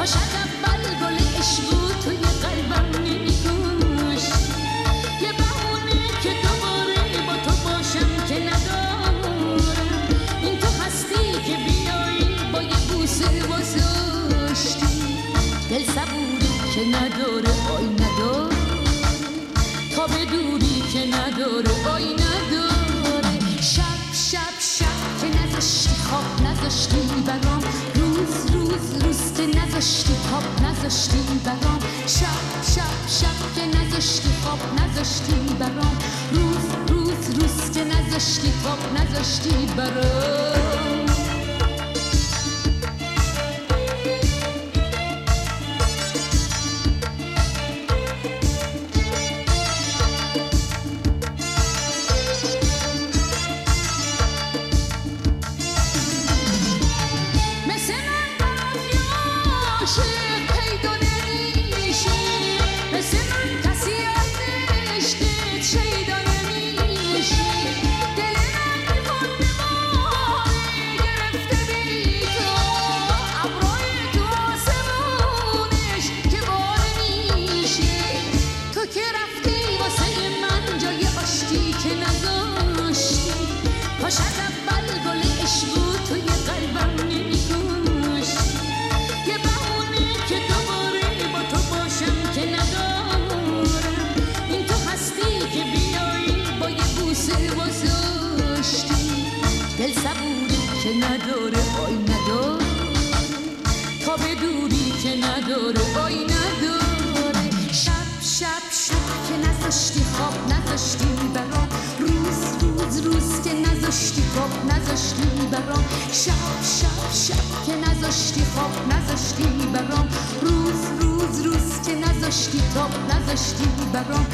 کاش از اول گل عشق توی قلبم نمی‌کاشت. یه بهونه که دوباره با تو باشم که ندارم. این تو هستی که بیایی با یه بوسه واساشتی. دل صبوری که نداره آی نداره، تا به دوری که نداره آی نداره. شب شب شب که نذاشتی خواب نذاشتی برام، روز روز روز که نذاشتی خواب نذاشتی برام. شب شب شب که نذاشتی خواب نذاشتی برام، روز روز روز که نذاشتی خواب نذاشتی برام. کاش از اول گل عشق توی قلبم نمی‌کاشت. یه بهونه که دوباره با تو باشم که ندارم. این تو هستی که بیایی با یه بوسه واساشتی. دل صبوری که نداره آی نداره، تا به دوری که نداره آی نداره. شب شب شب که نذاشتی خواب نذاشتی برام، روز روز روز که نذاشتی خواب نذاشتی برام. شب شب شب که نذاشتی خواب نذاشتی برام، روز روز روز که نذاشتی خواب نذاشتی برام.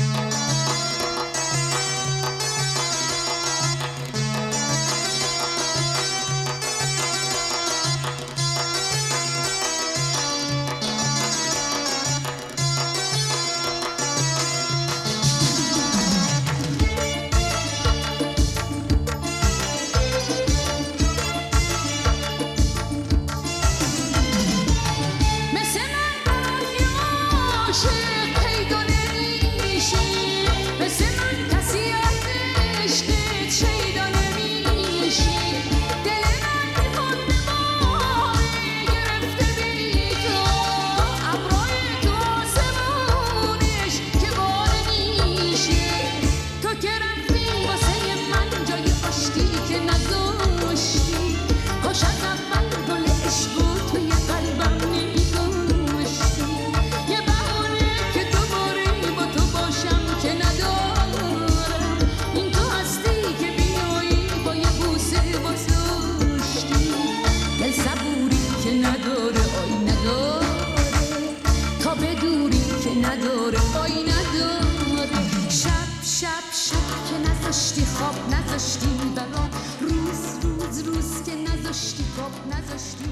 نداره آی نداره. شب شب شب که نذاشتی خواب نذاشتی برام، روز روز روز که نذاشتی خواب نذاشتی